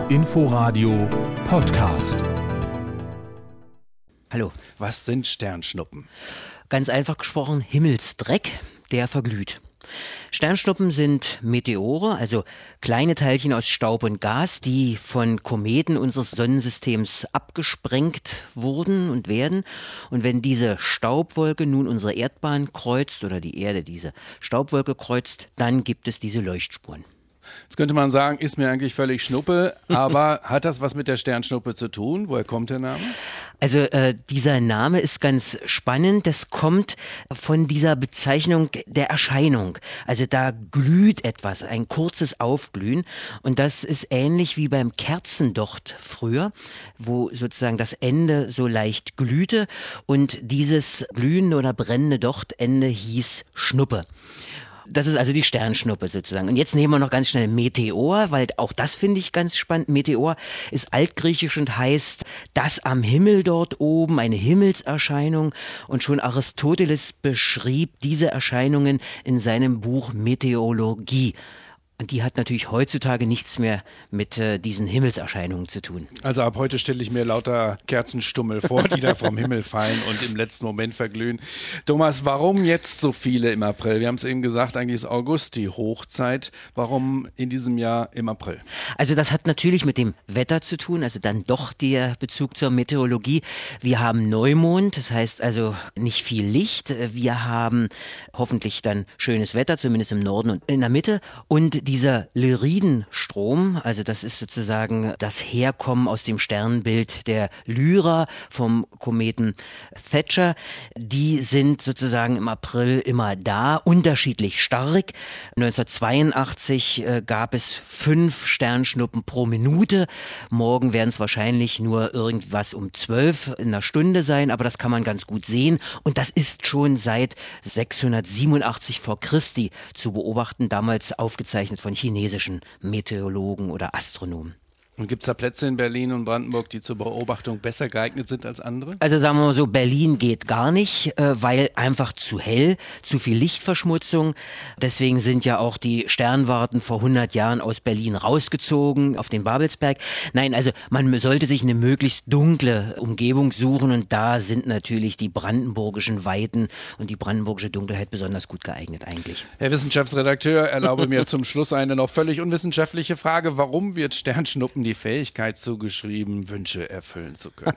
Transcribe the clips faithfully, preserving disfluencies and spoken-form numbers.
Inforadio Podcast. Hallo. Was sind Sternschnuppen? Ganz einfach gesprochen, Himmelsdreck, der verglüht. Sternschnuppen sind Meteore, also kleine Teilchen aus Staub und Gas, die von Kometen unseres Sonnensystems abgesprengt wurden und werden. Und wenn diese Staubwolke nun unsere Erdbahn kreuzt oder die Erde diese Staubwolke kreuzt, dann gibt es diese Leuchtspuren. Jetzt könnte man sagen, ist mir eigentlich völlig Schnuppe, aber hat das was mit der Sternschnuppe zu tun? Woher kommt der Name? Also äh, dieser Name ist ganz spannend. Das kommt von dieser Bezeichnung der Erscheinung. Also da glüht etwas, ein kurzes Aufglühen. Und das ist ähnlich wie beim Kerzendocht früher, wo sozusagen das Ende so leicht glühte. Und dieses glühende oder brennende Dochtende hieß Schnuppe. Das ist also die Sternschnuppe sozusagen. Und jetzt nehmen wir noch ganz schnell Meteor, weil auch das finde ich ganz spannend. Meteor ist altgriechisch und heißt das am Himmel dort oben, eine Himmelserscheinung. Und schon Aristoteles beschrieb diese Erscheinungen in seinem Buch Meteorologie. Und die hat natürlich heutzutage nichts mehr mit äh, diesen Himmelserscheinungen zu tun. Also ab heute stelle ich mir lauter Kerzenstummel vor, die da vom Himmel fallen und im letzten Moment verglühen. Thomas, warum jetzt so viele im April? Wir haben es eben gesagt, eigentlich ist August die Hochzeit. Warum in diesem Jahr im April? Also das hat natürlich mit dem Wetter zu tun, also dann doch der Bezug zur Meteorologie. Wir haben Neumond, das heißt also nicht viel Licht. Wir haben hoffentlich dann schönes Wetter, zumindest im Norden und in der Mitte. Und dieser Lyridenstrom, also das ist sozusagen das Herkommen aus dem Sternbild der Lyra vom Kometen Thatcher, die sind sozusagen im April immer da, unterschiedlich stark. neunzehnhundertzweiundachtzig äh, gab es fünf Sternschnuppen pro Minute. Morgen werden es wahrscheinlich nur irgendwas um zwölf in einer Stunde sein, aber das kann man ganz gut sehen. Und das ist schon seit sechshundertsiebenundachtzig vor Christi zu beobachten, damals aufgezeichnet von chinesischen Meteorologen oder Astronomen. Und gibt es da Plätze in Berlin und Brandenburg, die zur Beobachtung besser geeignet sind als andere? Also sagen wir mal so, Berlin geht gar nicht, äh, weil einfach zu hell, zu viel Lichtverschmutzung. Deswegen sind ja auch die Sternwarten vor hundert Jahren aus Berlin rausgezogen auf den Babelsberg. Nein, also man sollte sich eine möglichst dunkle Umgebung suchen und da sind natürlich die brandenburgischen Weiten und die brandenburgische Dunkelheit besonders gut geeignet eigentlich. Herr Wissenschaftsredakteur, erlaube mir zum Schluss eine noch völlig unwissenschaftliche Frage. Warum wird Sternschnuppen die Fähigkeit zugeschrieben, Wünsche erfüllen zu können?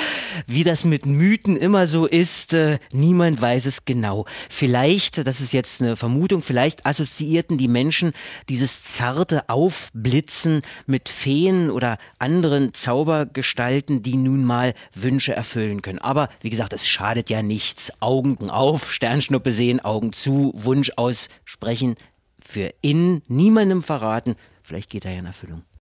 Wie das mit Mythen immer so ist, äh, niemand weiß es genau. Vielleicht, das ist jetzt eine Vermutung, vielleicht assoziierten die Menschen dieses zarte Aufblitzen mit Feen oder anderen Zaubergestalten, die nun mal Wünsche erfüllen können. Aber wie gesagt, es schadet ja nichts. Augen auf, Sternschnuppe sehen, Augen zu, Wunsch aussprechen, für in niemandem verraten. Vielleicht geht er ja in Erfüllung.